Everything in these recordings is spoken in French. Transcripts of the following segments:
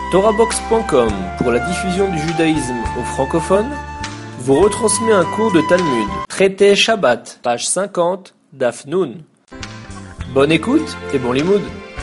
TorahBox.com, pour la diffusion du judaïsme aux francophones, vous retransmet un cours de Talmud, traité Shabbat, page 50, Daf Nun. Bonne écoute et bon limoud.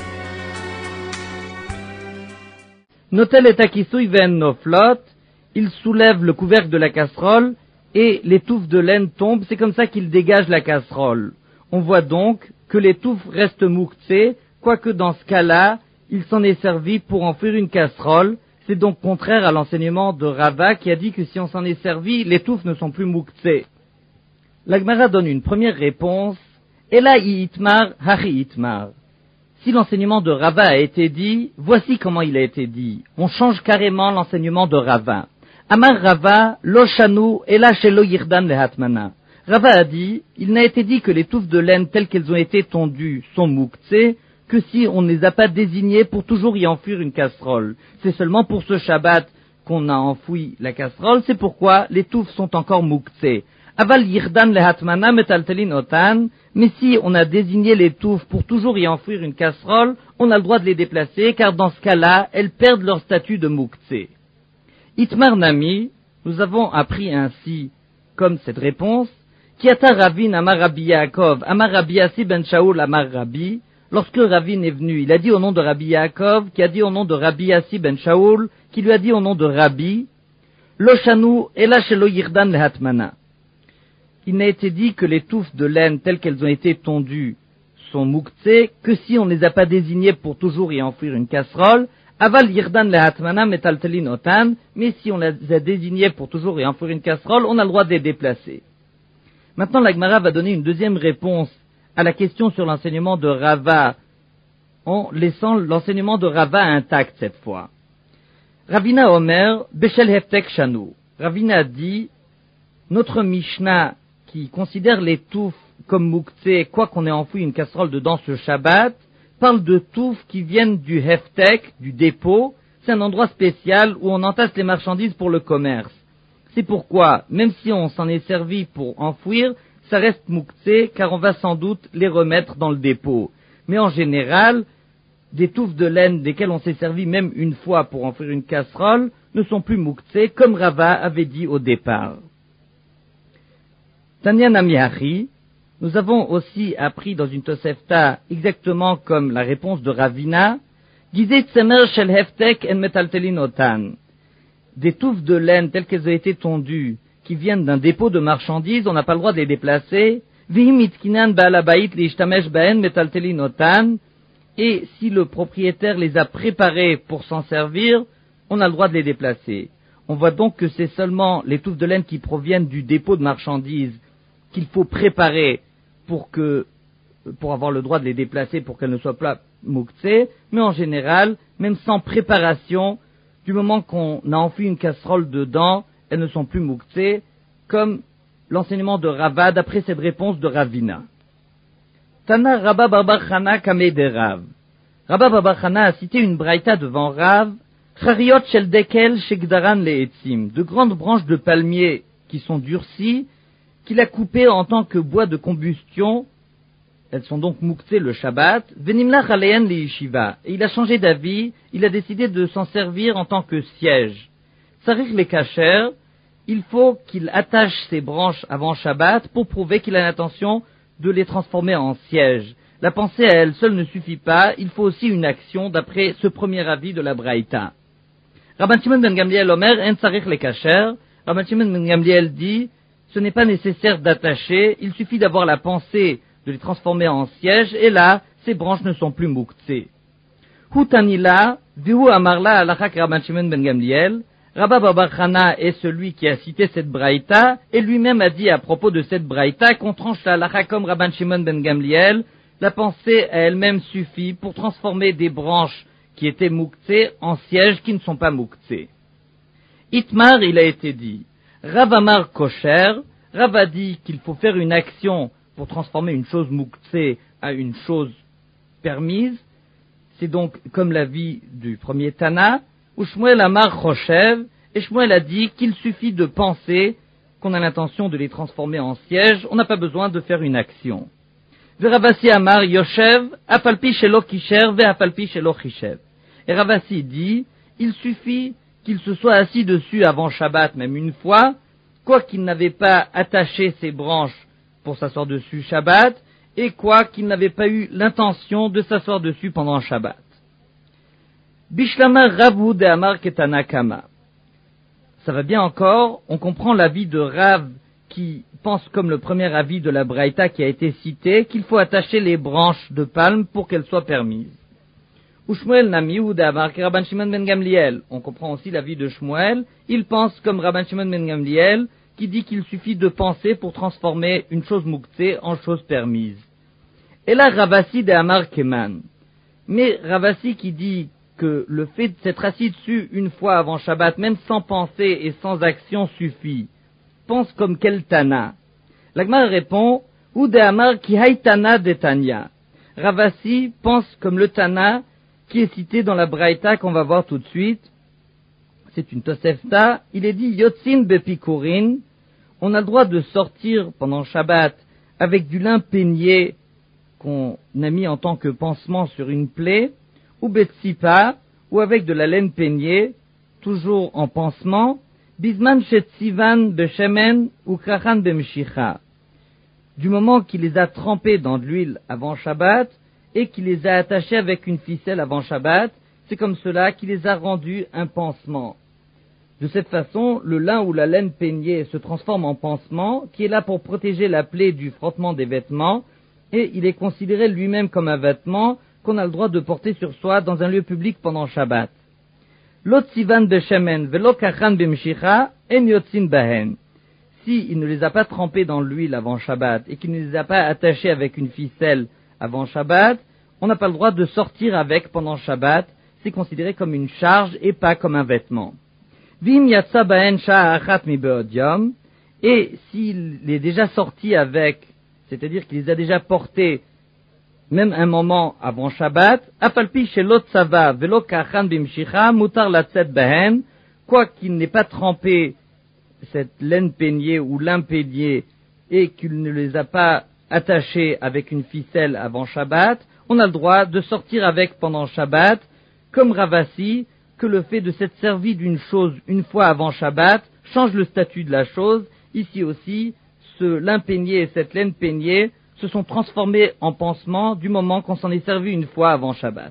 Notel et akisui ven noflot, il soulève le couvercle de la casserole et les touffes de laine tombent, c'est comme ça qu'il dégage la casserole. On voit donc que les touffes restent mouktsé, quoique dans ce cas-là, il s'en est servi pour enfouir une casserole. C'est donc contraire à l'enseignement de Rava qui a dit que si on s'en est servi, les touffes ne sont plus mouktsé. La Gemara donne une première réponse. Ela itmar, hari itmar. Si l'enseignement de Rava a été dit, voici comment il a été dit. On change carrément l'enseignement de Rava. Amar Rava, lo shanu, ela shelo yirdan lehatmana. Rava a dit, il n'a été dit que les touffes de laine telles qu'elles ont été tondues sont mouktsé, que si on ne les a pas désignées pour toujours y enfouir une casserole. C'est seulement pour ce Shabbat qu'on a enfoui la casserole, c'est pourquoi les touffes sont encore mouktsé. Aval yirdan lehatmana metaltelin otan, mais si on a désigné les touffes pour toujours y enfouir une casserole, on a le droit de les déplacer, car dans ce cas-là, elles perdent leur statut de mouktsé. Itmar Nami, nous avons appris ainsi, comme cette réponse, Kiata Ravin Amar Rabbi Yaakov, Amar Rabbi Yassi ben Shaul Amar Rabbi. Lorsque Ravin est venu, il a dit au nom de Rabbi Yaakov, qui a dit au nom de Rabbi Yassi ben Shaul, qui lui a dit au nom de Rabbi, Lo shanu ela shelo yirdan lehatmana. Il n'a été dit que les touffes de laine telles qu'elles ont été tondues sont mouktsé, que si on ne les a pas désignées pour toujours y enfouir une casserole, aval yirdan lehatmana metaltelin otan, mais si on les a désignées pour toujours y enfouir une casserole, on a le droit de les déplacer. Maintenant, la Gemara va donner une deuxième réponse à la question sur l'enseignement de Rava, en laissant l'enseignement de Rava intact cette fois. Ravina Omer, Beshel Heftek Shanu. Ravina dit, notre Mishnah, qui considère les touffes comme mouktsé, quoi qu'on ait enfoui une casserole dedans ce Shabbat, parle de touffes qui viennent du Heftek, du dépôt. C'est un endroit spécial où on entasse les marchandises pour le commerce. C'est pourquoi, même si on s'en est servi pour enfouir, ça reste mouktsé, car on va sans doute les remettre dans le dépôt. Mais en général, des touffes de laine desquelles on s'est servi même une fois pour enfouir une casserole ne sont plus mouktsé, comme Rava avait dit au départ. Tanya Namiari, nous avons aussi appris dans une Tosefta, exactement comme la réponse de Ravina, Gizeh tsemer shel heftek en metaltelin otan. Des touffes de laine telles qu'elles ont été tondues, qui viennent d'un dépôt de marchandises, on n'a pas le droit de les déplacer. Et si le propriétaire les a préparées pour s'en servir, on a le droit de les déplacer. On voit donc que c'est seulement les touffes de laine qui proviennent du dépôt de marchandises qu'il faut préparer pour avoir le droit de les déplacer pour qu'elles ne soient pas mouktsé. Mais en général, même sans préparation, du moment qu'on a enfoui une casserole dedans, elles ne sont plus mouktsé, comme l'enseignement de Rava d'après cette réponse de Ravina. Tana Rabba Bar Chana Kamei de Rav. Rabba Bar Chana a cité une braïta devant Rav, Chariot shel dekel shegdaran leetzim, de grandes branches de palmier qui sont durcies, qu'il a coupées en tant que bois de combustion. Elles sont donc mouktsé le Shabbat. Venimlach aleyen leyeshiva. Et il a changé d'avis, il a décidé de s'en servir en tant que siège. Sarich les kacher, il faut qu'il attache ses branches avant Shabbat pour prouver qu'il a l'intention de les transformer en siège. La pensée à elle seule ne suffit pas, il faut aussi une action d'après ce premier avis de la Braïta. Rabban Shimon ben Gamliel Omer, en sarich les kacher. Rabban Shimon ben Gamliel dit, ce n'est pas nécessaire d'attacher, il suffit d'avoir la pensée de les transformer en siège, et là, ces branches ne sont plus mouktsé. Hutanila, vihu amarla alachak Rabban Shimon ben Gamliel. Rabba Bar Chana est celui qui a cité cette braïta, et lui-même a dit à propos de cette braïta qu'on tranche la halacha comme Rabban Shimon ben Gamliel. La pensée à elle-même suffit pour transformer des branches qui étaient mouktsé en sièges qui ne sont pas mouktsé. Itmar, il a été dit. Rav Amar kosher, Rav a dit qu'il faut faire une action pour transformer une chose mouktsé à une chose permise. C'est donc comme l'avis du premier Tana. Ou Shmuel Amar Choshev, et Shmuel a dit qu'il suffit de penser qu'on a l'intention de les transformer en sièges, on n'a pas besoin de faire une action. Veravasi Amar Yoshev, Afalpi Shelo Kisher, Ve Afalpi Shelo Chishev. Et Ravasi dit, il suffit qu'il se soit assis dessus avant Shabbat, même une fois, quoi qu'il n'avait pas attaché ses branches pour s'asseoir dessus Shabbat, et quoi qu'il n'avait pas eu l'intention de s'asseoir dessus pendant Shabbat. Bishlama Rav de Amar Ketana Kama. Ça va bien encore, on comprend l'avis de Rav qui pense comme le premier avis de la Braïta qui a été cité, qu'il faut attacher les branches de palme pour qu'elles soient permises. Ou Shmuel Nami ou Amar Rabban Shimon ben Gamliel. On comprend aussi l'avis de Shmuel, il pense comme Rabban Shimon ben Gamliel, qui dit qu'il suffit de penser pour transformer une chose muktzeh en chose permise. Et là, Ravasi de Amar Keman. Mais Ravasi qui dit que le fait de s'être assis dessus une fois avant Shabbat, même sans penser et sans action suffit, pense comme quel Tana. L'Agmar répond, ou de Amar ki haytana de Tanya. Ravasi pense comme le Tana qui est cité dans la Braïta qu'on va voir tout de suite. C'est une Tosefta. Il est dit Yotzin bepikurin. On a le droit de sortir pendant Shabbat avec du lin peigné qu'on a mis en tant que pansement sur une plaie, ou betsipa, ou avec de la laine peignée, toujours en pansement, bisman shetsivan beshemen ou krachan bemshicha. Du moment qu'il les a trempés dans de l'huile avant Shabbat, et qu'il les a attachés avec une ficelle avant Shabbat, c'est comme cela qu'il les a rendus un pansement. De cette façon, le lin ou la laine peignée se transforme en pansement, qui est là pour protéger la plaie du frottement des vêtements, et il est considéré lui-même comme un vêtement qu'on a le droit de porter sur soi dans un lieu public pendant Shabbat. L'otzivan beshemen velo kachan bemshicha en yotzin bahen. Si il ne les a pas trempés dans l'huile avant Shabbat et qu'il ne les a pas attachés avec une ficelle avant Shabbat, on n'a pas le droit de sortir avec pendant Shabbat. C'est considéré comme une charge et pas comme un vêtement. Vim yatsa bahen sha'achat mi be'odyom. Et s'il est déjà sorti avec, c'est-à-dire qu'il les a déjà portés même un moment avant Shabbat, afalpi shelo tzava velo kachan bimshicha mutar latzet bahen, quoi qu'il n'ait pas trempé cette laine peignée ou lin peigné et qu'il ne les a pas attachés avec une ficelle avant Shabbat, on a le droit de sortir avec pendant Shabbat, comme Ravasi, que le fait de s'être servi d'une chose une fois avant Shabbat change le statut de la chose. Ici aussi, ce lin peigné et cette laine peignée se sont transformés en pansement du moment qu'on s'en est servi une fois avant Shabbat.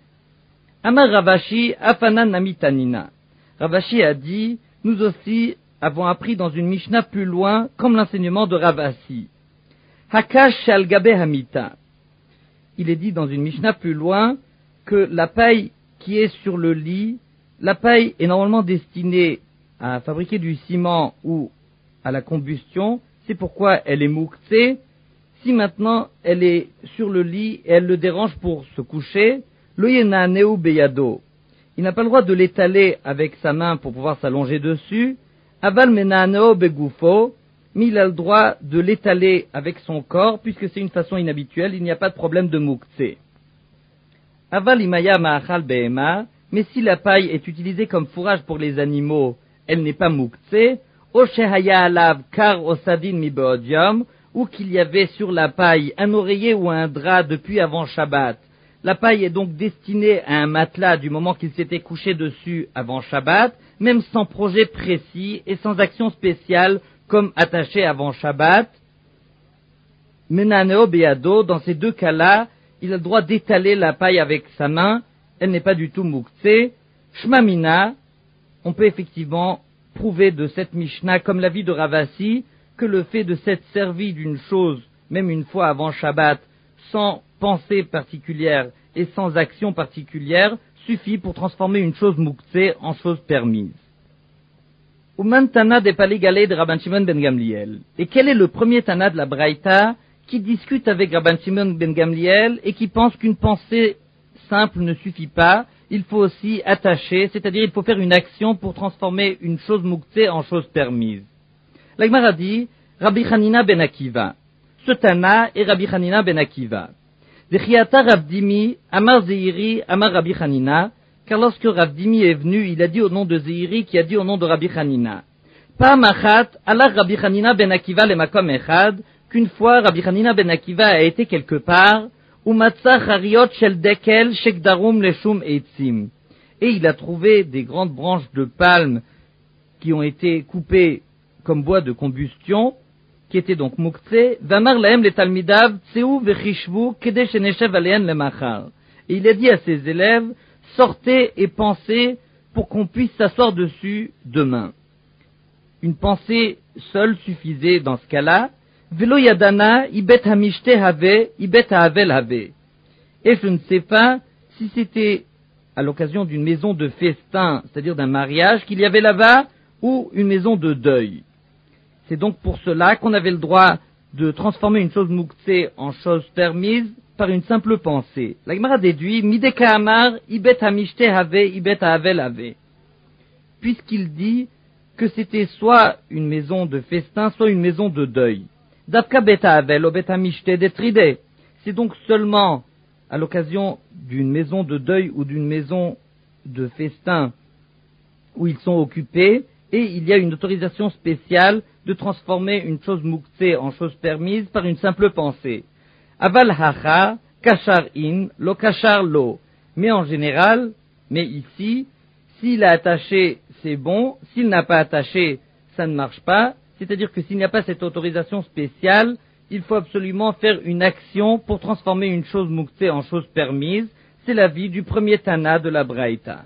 Amar Ravashi Afanan Namitanina. Ravashi a dit, nous aussi avons appris dans une Mishnah plus loin, comme l'enseignement de Ravasi. Hakash shal gabe hamita. Il est dit dans une Mishnah plus loin que la paille qui est sur le lit, la paille est normalement destinée à fabriquer du ciment ou à la combustion, c'est pourquoi elle est muktzeh. Si maintenant elle est sur le lit et elle le dérange pour se coucher, lo yena neu beyado. Il n'a pas le droit de l'étaler avec sa main pour pouvoir s'allonger dessus. Aval menaneo begufo, mais il a le droit de l'étaler avec son corps puisque c'est une façon inhabituelle, il n'y a pas de problème de muktzeh. Aval imaya ma'achal behema, mais si la paille est utilisée comme fourrage pour les animaux, elle n'est pas muktzeh. O shehaya alav kar osadin mi be'odyom, ou qu'il y avait sur la paille un oreiller ou un drap depuis avant Shabbat. La paille est donc destinée à un matelas du moment qu'il s'était couché dessus avant Shabbat, même sans projet précis et sans action spéciale comme attaché avant Shabbat. Menaneo beado, dans ces deux cas-là, il a le droit d'étaler la paille avec sa main, elle n'est pas du tout muktzeh. Shmamina, on peut effectivement prouver de cette Mishnah, comme l'avis de Ravasi, que le fait de s'être servi d'une chose, même une fois avant Shabbat, sans pensée particulière et sans action particulière, suffit pour transformer une chose muktzeh en chose permise. Uman Tana de Paligalé de Rabban Shimon ben Gamliel. Et quel est le premier Tana de la Braïta qui discute avec Rabban Shimon ben Gamliel et qui pense qu'une pensée simple ne suffit pas, il faut aussi attacher, c'est-à-dire il faut faire une action pour transformer une chose muktzeh en chose permise. La Gemara dit, Rabbi Hanina ben Akiva. Ce Tana est Rabbi Hanina ben Akiva. Zechiata Rabdimi, Amar Zeiri, Amar Rabbi Hanina, car lorsque Rabdimi est venu, il a dit au nom de Zeiri qui a dit au nom de Rabbi Hanina. Pa'am achat, Allah Rabbi Hanina ben Akiva le makom echad, qu'une fois Rabbi Hanina ben Akiva a été quelque part, Umatsa chariot shel dekel shekdarum leshum eitzim. et il a trouvé des grandes branches de palme qui ont été coupées comme bois de combustion, qui étaient donc muktzeh. Vamar lahem le talmidav tseu vechishvu kedei sheneshev alehen lemachar. Et il a dit à ses élèves, sortez et pensez pour qu'on puisse s'asseoir dessus demain. Une pensée seule suffisait dans ce cas-là. Velo yadana ibet hamishte have ibet havel have. Et je ne sais pas si c'était à l'occasion d'une maison de festin, c'est-à-dire d'un mariage qu'il y avait là-bas, ou une maison de deuil. C'est donc pour cela qu'on avait le droit de transformer une chose muktzeh en chose permise par une simple pensée. La Gemara déduit, Mideka Amar, ibet hamishte have, ibet havel have. Puisqu'il dit que c'était soit une maison de festin, soit une maison de deuil. Davka bet havel, o bet hamishte detride. C'est donc seulement à l'occasion d'une maison de deuil ou d'une maison de festin où ils sont occupés, et il y a une autorisation spéciale de transformer une chose muktzeh en chose permise par une simple pensée. Aval hacha, kashar in, lo kashar lo. Mais en général, mais ici, s'il a attaché, c'est bon. S'il n'a pas attaché, ça ne marche pas. C'est-à-dire que s'il n'y a pas cette autorisation spéciale, il faut absolument faire une action pour transformer une chose muktzeh en chose permise. C'est l'avis du premier Tana de la Braïta.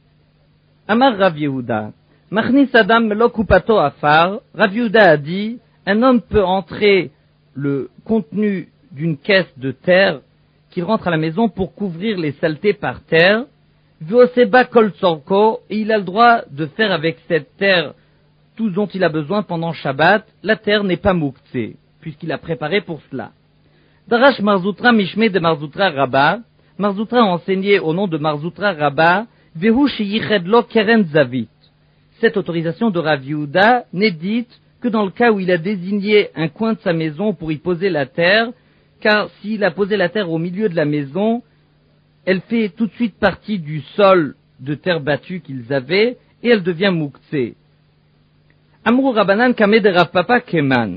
Amar Rav Yehuda. Machnis Adam melo kupato afar. Rav Yehuda a dit, un homme peut entrer le contenu d'une caisse de terre qu'il rentre à la maison pour couvrir les saletés par terre. V'oseba kol tzorko, et il a le droit de faire avec cette terre tout dont il a besoin pendant Shabbat. La terre n'est pas muktzeh, puisqu'il a préparé pour cela. Darash Marzoutra Mishme de Marzoutra Rabba. Marzoutra a enseigné au nom de Marzoutra Rabba, Vehu sheyichedlo keren zavit. Cette autorisation de Rav Yehuda n'est dite que dans le cas où il a désigné un coin de sa maison pour y poser la terre, car s'il a posé la terre au milieu de la maison, elle fait tout de suite partie du sol de terre battue qu'ils avaient, et elle devient muktzeh. Amrou Rabbanan Kameh de Rav Papa Keman.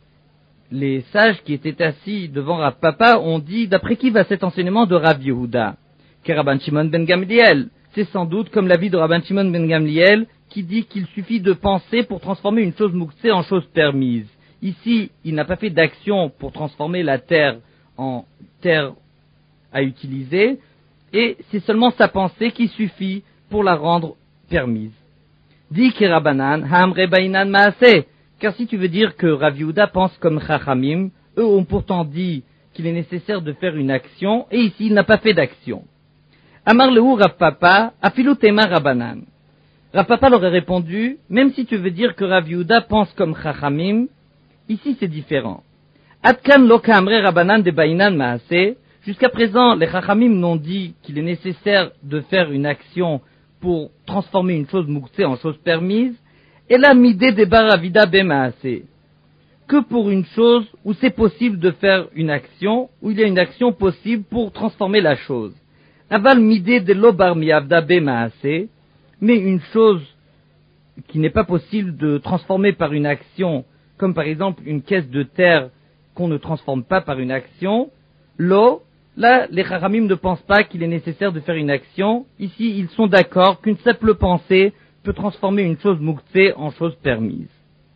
Les sages qui étaient assis devant Rav Papa ont dit, d'après qui va cet enseignement de Rav Yehuda? Que Rabban Shimon ben Gamliel. C'est sans doute comme l'avis de Rabban Shimon ben Gamliel, qui dit qu'il suffit de penser pour transformer une chose muktzeh en chose permise. Ici, il n'a pas fait d'action pour transformer la terre en terre à utiliser, et c'est seulement sa pensée qui suffit pour la rendre permise. Dit Kirabanan, Hamre Bainan Maaseh, car si tu veux dire que Rav Yehuda pense comme Chachamim, eux ont pourtant dit qu'il est nécessaire de faire une action, et ici il n'a pas fait d'action. Amar lehu Rav Papa, afilu tema Rabanan. Rav Papa leur a répondu, même si tu veux dire que Rav Yehuda pense comme Chachamim, ici c'est différent. Atkan lo kamre Rabanan de Bainan Maaseh. Jusqu'à présent, les Chachamim n'ont dit qu'il est nécessaire de faire une action pour transformer une chose muktzeh en chose permise, et la midé de baravida bemaaseh. Que pour une chose où c'est possible de faire une action, où il y a une action possible pour transformer la chose. Aval midé de lo bar miavda bemaaseh, mais une chose qui n'est pas possible de transformer par une action, comme par exemple une caisse de terre qu'on ne transforme pas par une action, l'eau, là, les Chachamim ne pensent pas qu'il est nécessaire de faire une action. Ici, ils sont d'accord qu'une simple pensée peut transformer une chose muktzeh en chose permise.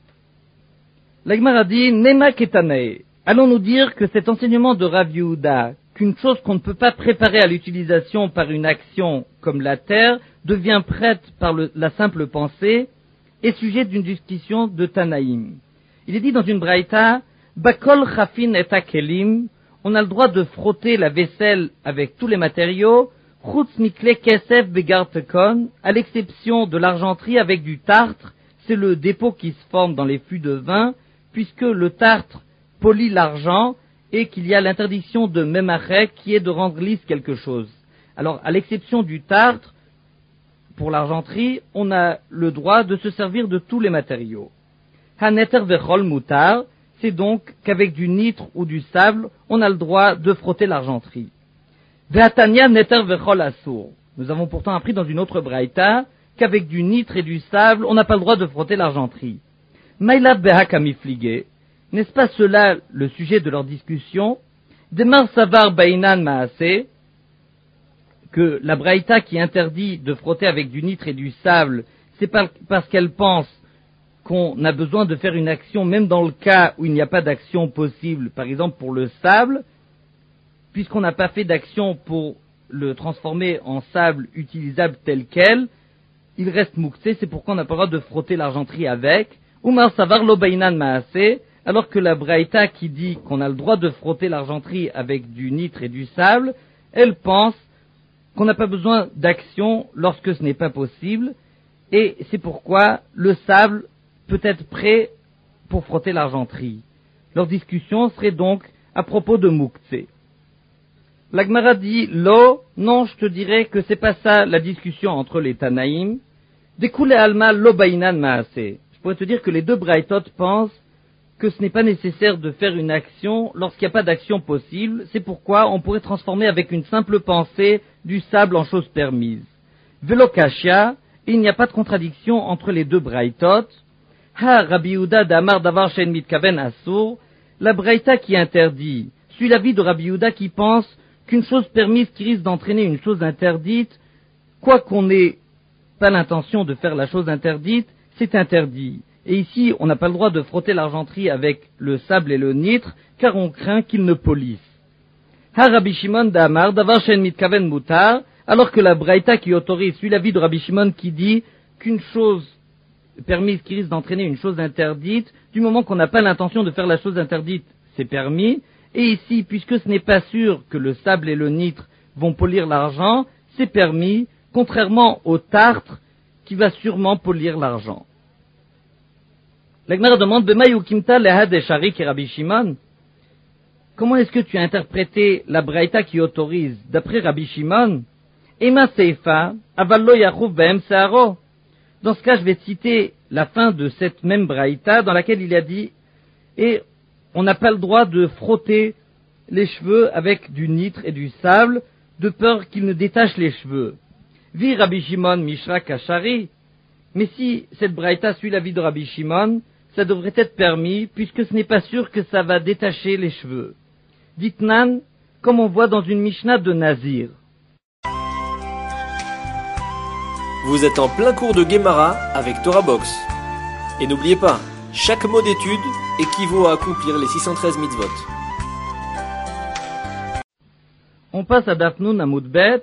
La Gemara dit, Nema ketanae. Allons-nous dire que cet enseignement de Rav Yehuda, qu'une chose qu'on ne peut pas préparer à l'utilisation par une action comme la terre, devient prête par la simple pensée, est sujet d'une discussion de Tanaïm. Il est dit dans une braïta, Bakol chafin et akelim, on a le droit de frotter la vaisselle avec tous les matériaux, chutz mikle kesef begartekon, à l'exception de l'argenterie avec du tartre, c'est le dépôt qui se forme dans les fûts de vin, puisque le tartre polit l'argent et qu'il y a l'interdiction de memachet qui est de rendre lisse quelque chose. Alors, à l'exception du tartre, pour l'argenterie, on a le droit de se servir de tous les matériaux. Haneter vechol mutar, c'est donc qu'avec du nitre ou du sable, on a le droit de frotter l'argenterie. Ve'atania neter vechol asur. Nous avons pourtant appris dans une autre braïta qu'avec du nitre et du sable, on n'a pas le droit de frotter l'argenterie. Maïla beha kamiflige. N'est-ce pas cela le sujet de leur discussion? Demar savar bainan maaseh. que la braïta qui interdit de frotter avec du nitre et du sable, c'est parce qu'elle pense qu'on a besoin de faire une action même dans le cas où il n'y a pas d'action possible, par exemple pour le sable, puisqu'on n'a pas fait d'action pour le transformer en sable utilisable tel quel, il reste mouktsé, c'est pourquoi on n'a pas le droit de frotter l'argenterie avec. Umar savar lo bainan maaseh, alors que la braïta qui dit qu'on a le droit de frotter l'argenterie avec du nitre et du sable, elle pense qu'on n'a pas besoin d'action lorsque ce n'est pas possible, et c'est pourquoi le sable peut être prêt pour frotter l'argenterie. Leur discussion serait donc à propos de mouktsé. La Gemara dit, non, je te dirais que c'est pas ça la discussion entre les Tanaïm. Découlé alma lo bainan maaseh. Je pourrais te dire que les deux braïtot pensent que ce n'est pas nécessaire de faire une action lorsqu'il n'y a pas d'action possible. C'est pourquoi on pourrait transformer avec une simple pensée du sable en chose permise. Velo kashia, il n'y a pas de contradiction entre les deux braïtot. Ha Rabbi Yehuda d'Amar davar shen mitkaven asur, la braïta qui interdit, suit l'avis de Rabbi Yehuda qui pense qu'une chose permise qui risque d'entraîner une chose interdite, quoi qu'on n'ait pas l'intention de faire la chose interdite, c'est interdit. Et ici, on n'a pas le droit de frotter l'argenterie avec le sable et le nitre, car on craint qu'il ne polisse. Ha Rabbi Shimon d'Amar davar shen mitkaven mutar, alors que la braïta qui autorise, suit l'avis de Rabbi Shimon qui dit qu'une chose permise qui risque d'entraîner une chose interdite, du moment qu'on n'a pas l'intention de faire la chose interdite, c'est permis. Et ici, puisque ce n'est pas sûr que le sable et le nitre vont polir l'argent, c'est permis, contrairement au tartre qui va sûrement polir l'argent. La Gemara demande, B'mayukimta lehad esharik et Rabbi Shimon. Comment est-ce que tu as interprété la braïta qui autorise, d'après Rabbi Shimon, Ema seifa, avallo yachouv behem searo. Dans ce cas, je vais citer la fin de cette même braïta dans laquelle il a dit, et on n'a pas le droit de frotter les cheveux avec du nitre et du sable, de peur qu'ils ne détachent les cheveux. Vi Rabbi Shimon mishra kashari. Mais si cette braïta suit l'avis de Rabbi Shimon, ça devrait être permis, puisque ce n'est pas sûr que ça va détacher les cheveux. Ditnan, comme on voit dans une Mishnah de Nazir. Vous êtes en plein cours de Gemara avec Torah Box. Et n'oubliez pas, chaque mot d'étude équivaut à accomplir les 613 mitzvot. On passe à Dafnoun Amoudbet.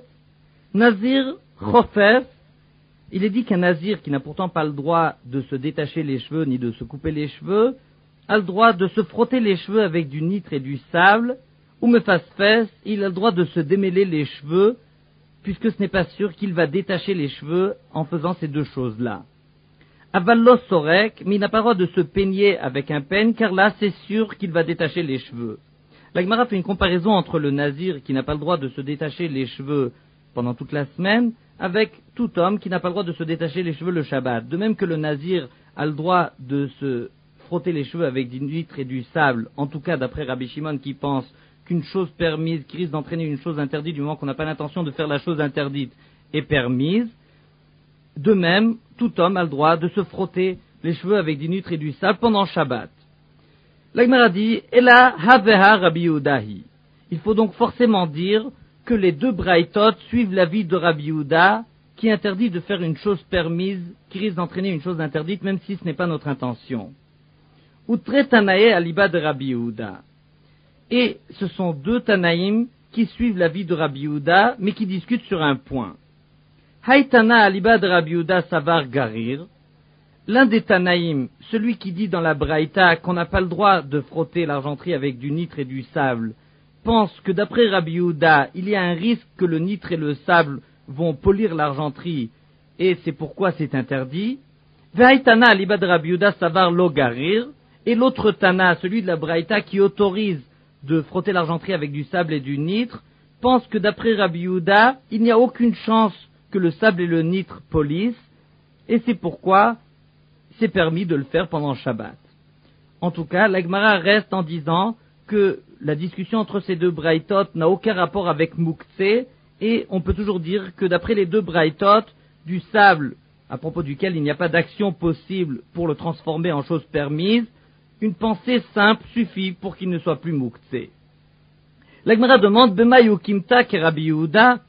Nazir Chofef. Il est dit qu'un nazir qui n'a pourtant pas le droit de se détacher les cheveux ni de se couper les cheveux, a le droit de se frotter les cheveux avec du nitre et du sable, ou mefasfes, il a le droit de se démêler les cheveux, puisque ce n'est pas sûr qu'il va détacher les cheveux en faisant ces deux choses-là. Avallo sorek, mais il n'a pas le droit de se peigner avec un peigne, car là c'est sûr qu'il va détacher les cheveux. La Gemara fait une comparaison entre le nazir qui n'a pas le droit de se détacher les cheveux pendant toute la semaine, avec tout homme qui n'a pas le droit de se détacher les cheveux le Shabbat. De même que le nazir a le droit de se frotter les cheveux avec du nitre et du sable, en tout cas d'après Rabbi Shimon qui pense qu'une chose permise, qui risque d'entraîner une chose interdite du moment qu'on n'a pas l'intention de faire la chose interdite, est permise. De même, tout homme a le droit de se frotter les cheveux avec du nitre et du sable pendant Shabbat. La Gemara dit, Ela haveha Rabbi Yehudahi. Il faut donc forcément dire que les deux braïtot suivent l'avis de Rabbi Yehuda, qui interdit de faire une chose permise, qui risque d'entraîner une chose interdite, même si ce n'est pas notre intention. Outre Tanae aliba de Rabbi Yehuda. Et ce sont deux Tanaïm qui suivent l'avis de Rabbi Yehuda, mais qui discutent sur un point. Haïtana aliba de Rabbi Yehuda savar garir. L'un des Tanaïm, celui qui dit dans la Braïta qu'on n'a pas le droit de frotter l'argenterie avec du nitre et du sable, pense que d'après Rabbi Yehuda, il y a un risque que le nitre et le sable vont polir l'argenterie, et c'est pourquoi c'est interdit. Ve'aitana aliba de Rabbi Yehuda savar lo garir. Et l'autre Tana, celui de la Braïta qui autorise de frotter l'argenterie avec du sable et du nitre, pense que d'après Rabbi Yehuda, il n'y a aucune chance que le sable et le nitre polissent, et c'est pourquoi c'est permis de le faire pendant Shabbat. En tout cas, la Gemara reste en disant que la discussion entre ces deux braïtot n'a aucun rapport avec Mouktsé, et on peut toujours dire que d'après les deux braïtot, du sable, à propos duquel il n'y a pas d'action possible pour le transformer en chose permise, une pensée simple suffit pour qu'il ne soit plus Mouktsé. La Gemara demande, Bema yukimta ke Rabbi Yehuda,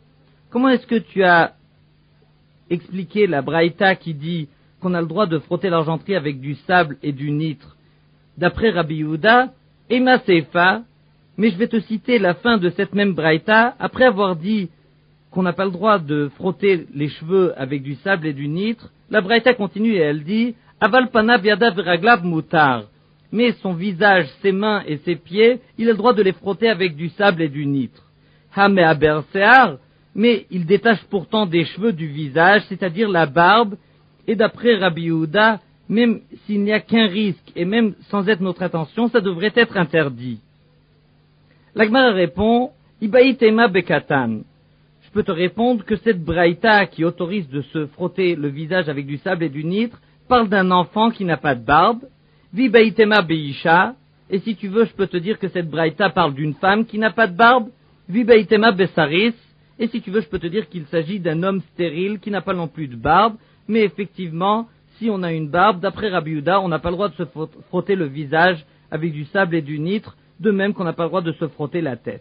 comment est-ce que tu as expliqué la braïta qui dit qu'on a le droit de frotter l'argenterie avec du sable et du nitre? D'après Rabbi Yehuda, Ema Seifa, mais je vais te citer la fin de cette même braïta, après avoir dit qu'on n'a pas le droit de frotter les cheveux avec du sable et du nitre, la braïta continue et elle dit Aval pana viada veraglab mutar. Mais son visage, ses mains et ses pieds, il a le droit de les frotter avec du sable et du nitre. Hame aber sear, mais il détache pourtant des cheveux du visage, c'est-à-dire la barbe, et d'après Rabbi Yehuda, même s'il n'y a qu'un risque, et même sans être notre intention, ça devrait être interdit. La Gemara répond, Ibaïtema bekatan. Je peux te répondre que cette braïta qui autorise de se frotter le visage avec du sable et du nitre parle d'un enfant qui n'a pas de barbe. Vibaïtema beisha. Et si tu veux, je peux te dire que cette braïta parle d'une femme qui n'a pas de barbe. Vibaïtema besaris. Et si tu veux, je peux te dire qu'il s'agit d'un homme stérile qui n'a pas non plus de barbe. Mais effectivement, si on a une barbe, d'après Rabbi Yehuda, on n'a pas le droit de se frotter le visage avec du sable et du nitre, de même qu'on n'a pas le droit de se frotter la tête.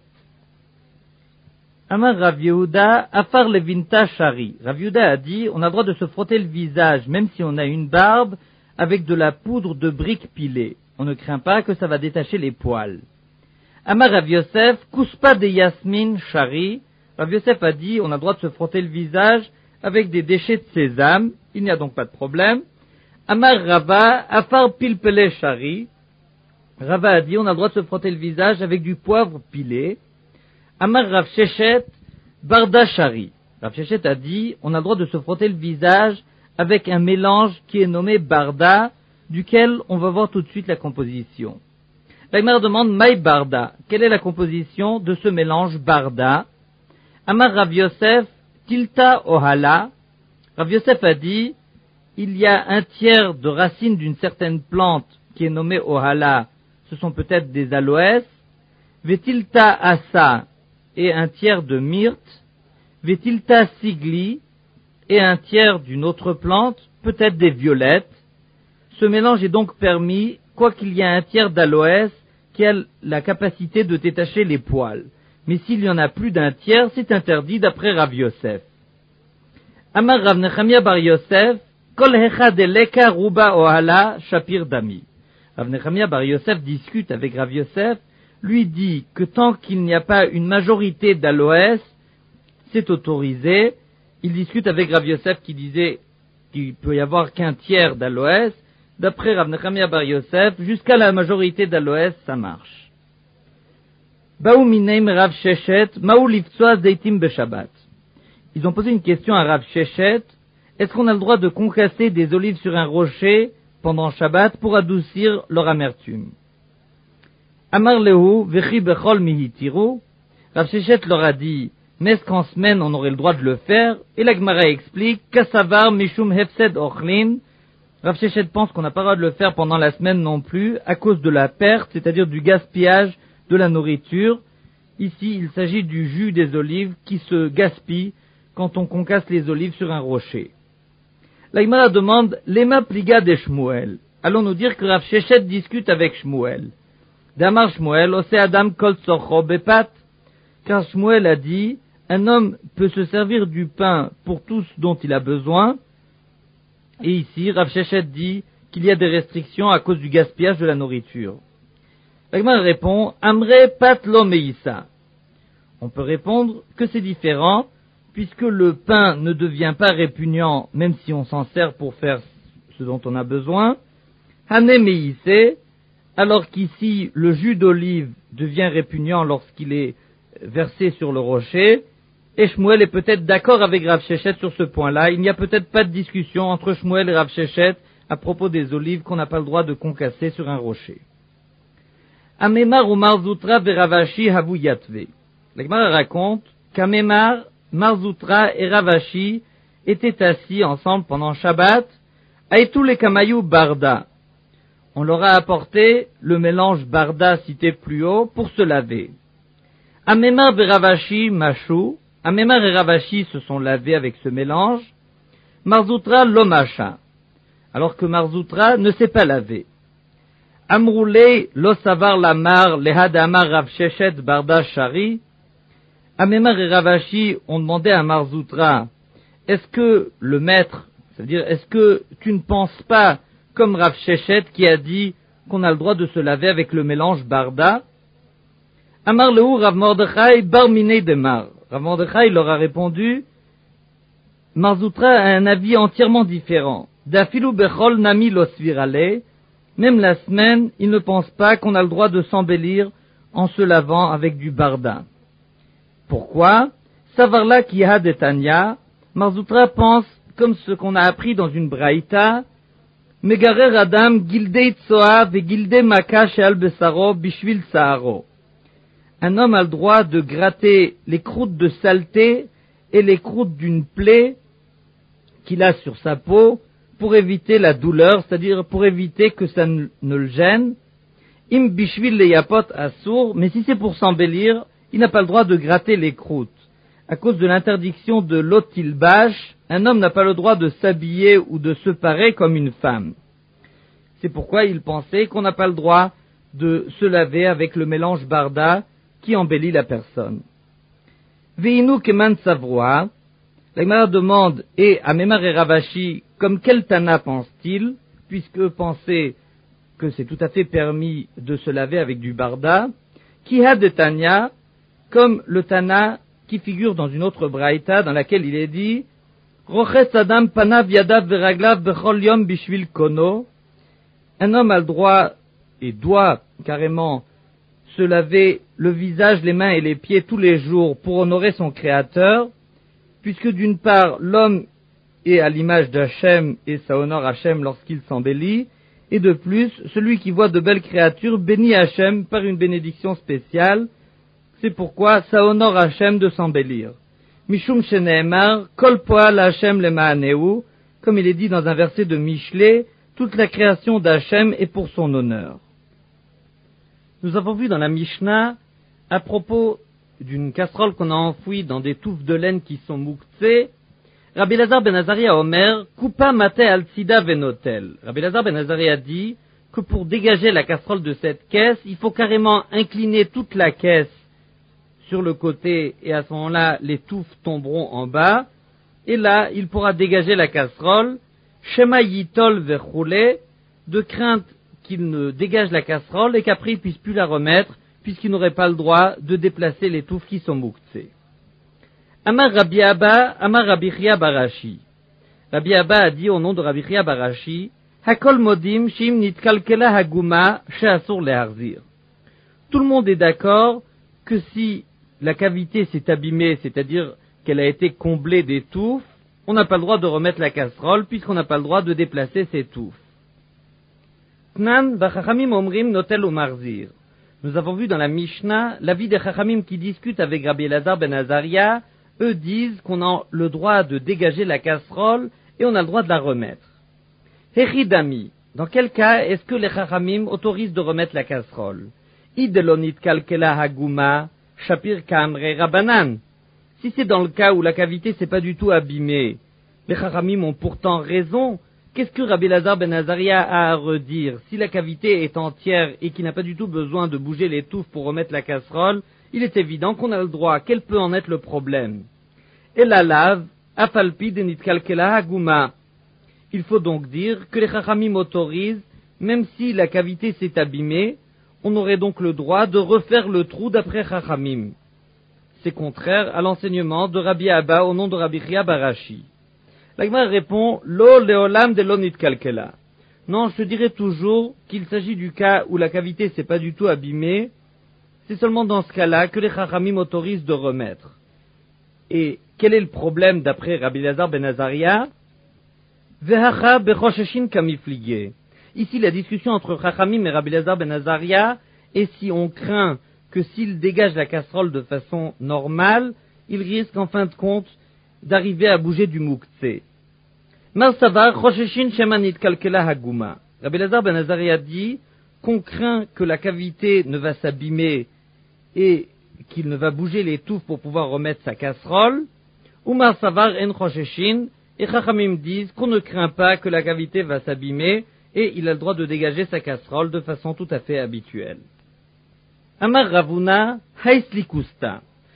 Amar Rav Yehuda, afar levinta shari. Rav Yehuda a dit, on a le droit de se frotter le visage, même si on a une barbe, avec de la poudre de briques pilées. On ne craint pas que ça va détacher les poils. Amar Rav Yosef, kuspa de yasmin shari. Rav Yosef a dit, on a le droit de se frotter le visage avec des déchets de sésame. Il n'y a donc pas de problème. Amar Rava, afar pilpele shari. Rava a dit, on a le droit de se frotter le visage avec du poivre pilé. Amar Rav Sheshet, barda shari. Rav Sheshet a dit, on a le droit de se frotter le visage avec un mélange qui est nommé barda, duquel on va voir tout de suite la composition. La Gemara demande, maï barda, quelle est la composition de ce mélange barda? Amar Rav Yosef, tilta ohala. Rav Yosef a dit, il y a un tiers de racines d'une certaine plante qui est nommée ohala, ce sont peut-être des aloès, vetilta asa, et un tiers de myrte, vetilta sigli, et un tiers d'une autre plante, peut-être des violettes. Ce mélange est donc permis, quoiqu'il y a un tiers d'aloès qui a la capacité de détacher les poils. Mais s'il y en a plus d'un tiers, c'est interdit d'après Rav Yosef. Amar Rav Nechemia bar Yosef, kol hecha deleka ruba ohala shapir dami. Rav Nechemia bar Yosef discute avec Rav Yosef, lui dit que tant qu'il n'y a pas une majorité d'aloès, c'est autorisé. Il discute avec Rav Yosef qui disait qu'il peut y avoir qu'un tiers d'aloès. D'après Rav Nechemia bar Yosef, jusqu'à la majorité d'aloès, ça marche. Baou mineim Rav Sheshet, maou liftsua zeitim beshabbat. Ils ont posé une question à Rav Sheshet. Est-ce qu'on a le droit de concasser des olives sur un rocher pendant Shabbat pour adoucir leur amertume? Amar lehu vechi bechol mihitiru. Rav Sheshet leur a dit, mais est-ce qu'en semaine on aurait le droit de le faire? Et la Gemara explique, kasavar mishum hefsed ochlin. Rav Sheshet pense qu'on n'a pas le droit de le faire pendant la semaine non plus, à cause de la perte, c'est-à-dire du gaspillage de la nourriture. Ici, il s'agit du jus des olives qui se gaspille quand on concasse les olives sur un rocher. La Gemara demande, Lema pliga de Shmuel. Allons-nous dire que Rav Sheshet discute avec Shmuel. Damar Shmuel, ose Adam kol tzorcho bepat. Car Shmuel a dit, un homme peut se servir du pain pour tout ce dont il a besoin. Et ici, Rav Sheshet dit qu'il y a des restrictions à cause du gaspillage de la nourriture. La Gemara répond, Amre pat lo meissa. On peut répondre que c'est différent, puisque le pain ne devient pas répugnant, même si on s'en sert pour faire ce dont on a besoin. Hane meisse, alors qu'ici, le jus d'olive devient répugnant lorsqu'il est versé sur le rocher. Et Shmuel est peut-être d'accord avec Rav Sheshet sur ce point-là. Il n'y a peut-être pas de discussion entre Shmuel et Rav Sheshet à propos des olives qu'on n'a pas le droit de concasser sur un rocher. Amemar ou Marzutra veravashi havu yatve. La Gemara raconte qu'Amemar, Marzutra et Ravashi étaient assis ensemble pendant Shabbat. Aïtou les kamayou barda. On leur a apporté le mélange barda cité plus haut pour se laver. Amemar veravashi machou. Amemar et Ravashi se sont lavés avec ce mélange. Marzutra lomacha. Alors que Marzutra ne s'est pas lavé. Amroulé lo savar lamar lehad amar Rav Sheshet barda shari. Amemar et Ravashi ont demandé à Marzoutra, est-ce que le maître, c'est-à-dire est-ce que tu ne penses pas comme Rav Shechet qui a dit qu'on a le droit de se laver avec le mélange barda? Amar lehu Rav Mordechai bar minei demar. Rav Mordechai leur a répondu, Marzoutra a un avis entièrement différent. Dafilu bechol nami lo svirale, même la semaine, il ne pense pas qu'on a le droit de s'embellir en se lavant avec du barda. Pourquoi? Savarla kiha detanya, Marzoutra pense comme ce qu'on a appris dans une braïta, Megarer Adam gildei tsoa ve gildei maka she'al besaro bishvil saharo. Un homme a le droit de gratter les croûtes de saleté et les croûtes d'une plaie qu'il a sur sa peau pour éviter la douleur, c'est-à-dire pour éviter que ça ne le gêne. Im bishvil leyapot asur, mais si c'est pour s'embellir, il n'a pas le droit de gratter les croûtes. À cause de l'interdiction de l'otilbash, un homme n'a pas le droit de s'habiller ou de se parer comme une femme. C'est pourquoi il pensait qu'on n'a pas le droit de se laver avec le mélange barda qui embellit la personne. Veinu keman savroa, la Gemara demande, et Amemar et Ravashi, comme quel Tana pense-t-il, puisque pensaient que c'est tout à fait permis de se laver avec du barda, Kiha de Tanya, comme le Tana qui figure dans une autre braïta dans laquelle il est dit Roches Adam panav yadav veraglav bechol yom bishvil kono. Un homme a le droit et doit carrément se laver le visage, les mains et les pieds tous les jours pour honorer son Créateur, puisque d'une part l'homme est à l'image d'Hachem et ça honore Hachem lorsqu'il s'embellit, et de plus celui qui voit de belles créatures bénit Hachem par une bénédiction spéciale. C'est pourquoi ça honore Hachem de s'embellir. Mishum sheneemar, kol poal Hachem lema'aneu, comme il est dit dans un verset de Michelet, toute la création d'Hachem est pour son honneur. Nous avons vu dans la Mishnah, à propos d'une casserole qu'on a enfouie dans des touffes de laine qui sont mouktsé, Rabbi Elazar ben Azaria Omer, Kupa mate al tzida venotel. Rabbi Elazar ben Azaria dit que pour dégager la casserole de cette caisse, il faut carrément incliner toute la caisse sur le côté, et à ce moment-là, les touffes tomberont en bas, et là, il pourra dégager la casserole, Shema yitol verchoule, de crainte qu'il ne dégage la casserole, et qu'après il puisse plus la remettre, puisqu'il n'aurait pas le droit de déplacer les touffes qui sont mouktsé. Amar Rabbi Abba, Amar Rabbi Chia Barashi. Rabbi Abba a dit au nom de Rabbi Chia Barashi, Hakol modim shim nitkalkela haguma she'asur leharzir. Tout le monde est d'accord que si la cavité s'est abîmée, c'est-à-dire qu'elle a été comblée des touffes, on n'a pas le droit de remettre la casserole puisqu'on n'a pas le droit de déplacer ces touffes. Tnan v'chachamim omrim notel umarzir. Nous avons vu dans la Mishnah l'avis des chachamim qui discutent avec Rabbi Elazar ben Azaria. Eux disent qu'on a le droit de dégager la casserole et on a le droit de la remettre. Hechidami, dans quel cas est-ce que les chachamim autorisent de remettre la casserole? Idelonit kalkela haguma shapir kamre rabanan. Si c'est dans le cas où la cavité s'est pas du tout abîmée, les chachamim ont pourtant raison. Qu'est-ce que Rabbi Elazar ben Azaria a à redire? Si la cavité est entière et qu'il n'a pas du tout besoin de bouger les touffes pour remettre la casserole, il est évident qu'on a le droit. Quel peut en être le problème? Et la lave, afalpi de nitkalkela haguma. Il faut donc dire que les chachamim autorisent, même si la cavité s'est abîmée, on aurait donc le droit de refaire le trou d'après chachamim. C'est contraire à l'enseignement de Rabbi Abba au nom de Rabbi Chia Barashi. La Gemara répond, Lo leolam de lo nitkalkela. Non, je dirais toujours qu'il s'agit du cas où la cavité s'est pas du tout abîmée. C'est seulement dans ce cas-là que les chachamim autorisent de remettre. Et quel est le problème d'après Rabbi Elazar ben Azaria? Vehacha bechosheshin kamiflige. Ici, la discussion entre chachamim et Rabbi Elazar ben Azaria est si on craint que s'il dégage la casserole de façon normale, il risque en fin de compte d'arriver à bouger du mouktsé. Marsavar chosheshin shemanit kalkela haguma. Rabbi Elazar ben Azaria dit qu'on craint que la cavité ne va s'abîmer et qu'il ne va bouger les touffes pour pouvoir remettre sa casserole. Umar savar en chosheshin, et chachamim disent qu'on ne craint pas que la cavité va s'abîmer et il a le droit de dégager sa casserole de façon tout à fait habituelle. Amar Ravuna haïslikusta.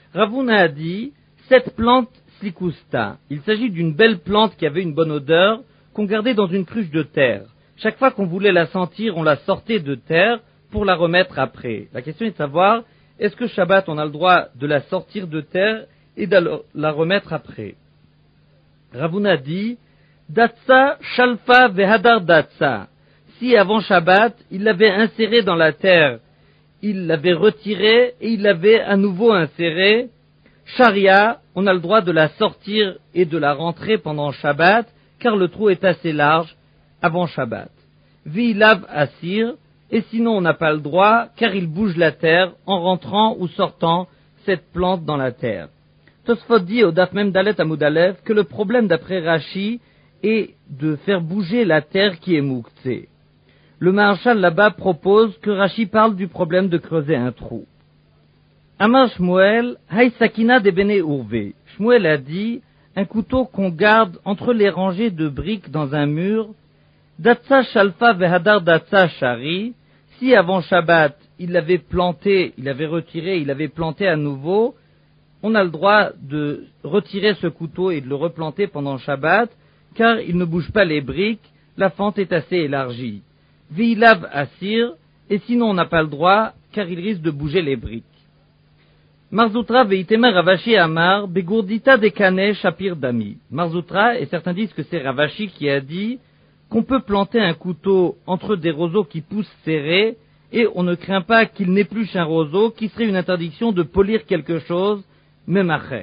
Rav Huna a dit, cette plante slikusta, il s'agit d'une belle plante qui avait une bonne odeur, qu'on gardait dans une cruche de terre. Chaque fois qu'on voulait la sentir, on la sortait de terre pour la remettre après. La question est de savoir, est-ce que Shabbat, on a le droit de la sortir de terre et de la remettre après? Rav Huna dit, Datsa shalfa vehadar datsa. Si avant Shabbat, il l'avait insérée dans la terre, il l'avait retirée et il l'avait à nouveau insérée, Sharia, on a le droit de la sortir et de la rentrer pendant Shabbat, car le trou est assez large avant Shabbat. Vilav asir, et sinon on n'a pas le droit, car il bouge la terre en rentrant ou sortant cette plante dans la terre. Tosfot dit au Daf Mem Dalet Amud Aleph que le problème d'après Rashi est de faire bouger la terre qui est mouktsé. Le Maharshal là-bas propose que Rashi parle du problème de creuser un trou. Amar Shmuel, Hay Sakina de Bene Urve. Shmuel a dit, un couteau qu'on garde entre les rangées de briques dans un mur, Datsa Shalfa Vehadar Datsa Shari, si avant Shabbat il l'avait planté, il l'avait retiré, il l'avait planté à nouveau, on a le droit de retirer ce couteau et de le replanter pendant Shabbat, car il ne bouge pas les briques, la fente est assez élargie. Vilav Asir, et sinon on n'a pas le droit, car il risque de bouger les briques. Marzoutra veitemer Ravashi Amar, Begourdita dekane Shapir Dami. Marzoutra, et certains disent que c'est Ravashi qui a dit qu'on peut planter un couteau entre des roseaux qui poussent serrés, et on ne craint pas qu'il n'épluche un roseau, qui serait une interdiction de polir quelque chose, même achek.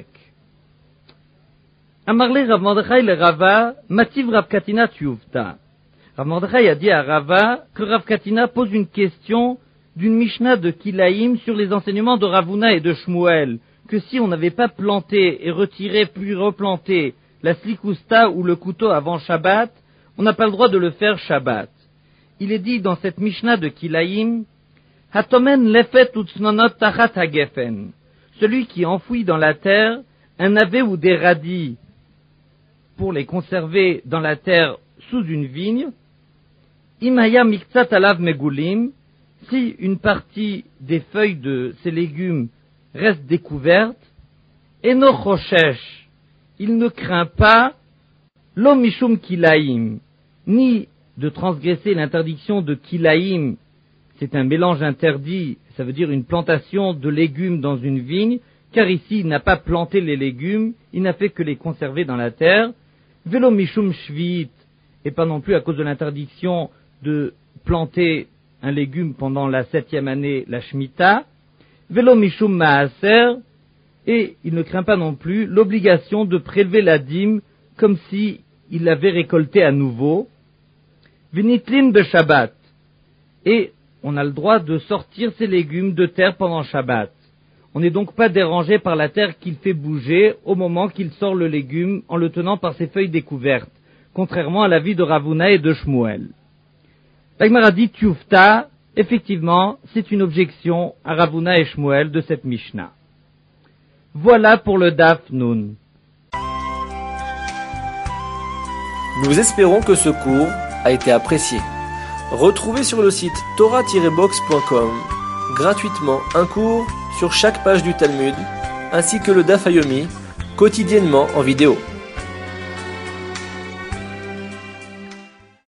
Amarle Rav Mordechai le Rava, Mativ Rav Katina Tiyuvta. Rav Mordechai a dit à Rava que Rav Katina pose une question d'une Mishnah de Kilaïm sur les enseignements de Rav Huna et de Shmuel, que si on n'avait pas planté et retiré puis replanté la slikusta ou le couteau avant Shabbat, on n'a pas le droit de le faire Shabbat. Il est dit dans cette Mishnah de Kilaïm, Hatomen lefet utsnonot tachat hagefen. Celui qui enfouit dans la terre un navet ou des radis pour les conserver dans la terre sous une vigne, Imaya miktsat alav megulim, si une partie des feuilles de ces légumes reste découverte, eno choshesh, il ne craint pas, lo mishum kilaim, ni de transgresser l'interdiction de kilaim, c'est un mélange interdit, ça veut dire une plantation de légumes dans une vigne, car ici il n'a pas planté les légumes, il n'a fait que les conserver dans la terre, velo mishum shvit, et pas non plus à cause de l'interdiction de planter un légume pendant la 7e année, la Shemitah, velo mishum maaser, et il ne craint pas non plus l'obligation de prélever la dîme comme si il l'avait récolté à nouveau, vinitlin de Shabbat, et on a le droit de sortir ces légumes de terre pendant Shabbat. On n'est donc pas dérangé par la terre qu'il fait bouger au moment qu'il sort le légume en le tenant par ses feuilles découvertes, contrairement à l'avis de Rav Huna et de Shmuel. La Gemara dit Tiyuvta, effectivement, c'est une objection à Rav Huna et Shmuel de cette Mishnah. Voilà pour le Daf Nun. Nous espérons que ce cours a été apprécié. Retrouvez sur le site torah-box.com gratuitement un cours sur chaque page du Talmud, ainsi que le Daf Yomi, quotidiennement en vidéo.